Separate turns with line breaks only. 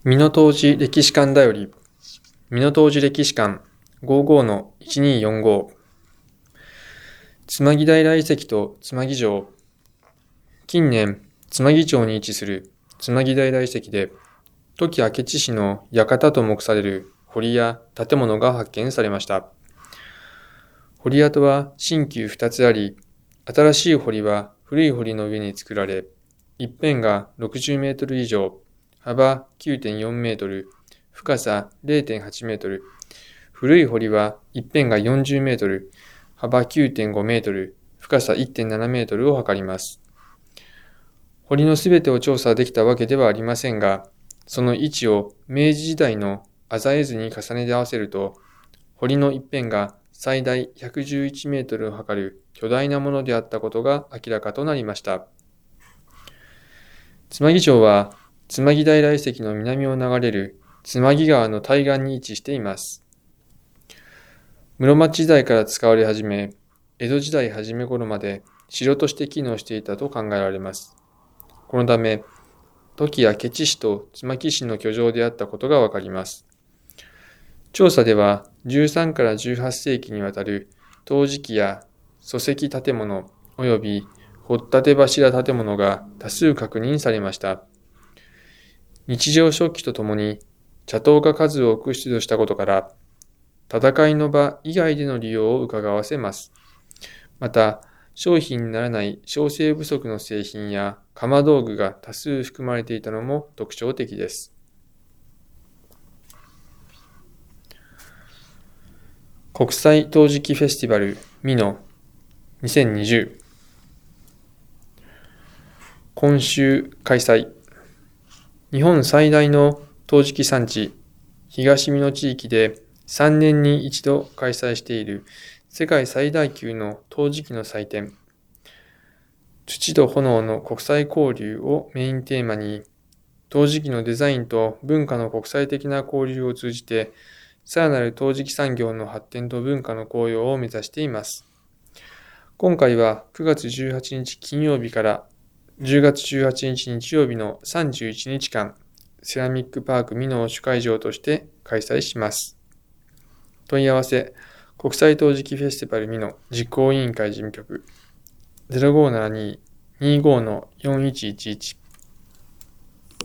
美濃東寺歴史館だより、美濃東寺歴史館 55-1245 妻木平遺跡と妻木城。近年、妻木町に位置する妻木平遺跡で、土岐明智氏の館と目される堀や建物が発見されました。堀跡は新旧2つあり、新しい堀は古い堀の上に作られ、一辺が60メートル以上、幅 9.4 メートル、深さ 0.8 メートル、古い堀は一辺が40メートル、幅 9.5 メートル、深さ 1.7 メートルを測ります。堀のすべてを調査できたわけではありませんが、その位置を明治時代の浅絵図に重ねて合わせると、堀の一辺が最大111メートルを測る巨大なものであったことが明らかとなりました。妻木町は妻木平遺跡の南を流れる妻木川の対岸に位置しています。室町時代から使われ始め、江戸時代初め頃まで城として機能していたと考えられます。このため、土岐明智氏と妻木氏の居城であったことがわかります。調査では、13から18世紀にわたる陶磁器や礎石建物及び掘立柱建物が多数確認されました。日常食器とともに茶刀が数多く出土したことから、戦いの場以外での利用を伺わせます。また、商品にならない小生不足の製品や鎌道具が多数含まれていたのも特徴的です。国際陶磁器フェスティバル美濃2020今週開催。日本最大の陶磁器産地東美濃地域で3年に一度開催している世界最大級の陶磁器の祭典、土と炎の国際交流をメインテーマに、陶磁器のデザインと文化の国際的な交流を通じて、さらなる陶磁器産業の発展と文化の向上を目指しています。今回は9月18日金曜日から10月18日日曜日の31日間、セラミックパーク美濃主会場として開催します。問い合わせ、国際陶磁器フェスティバル美濃実行委員会事務局 0572-25-4111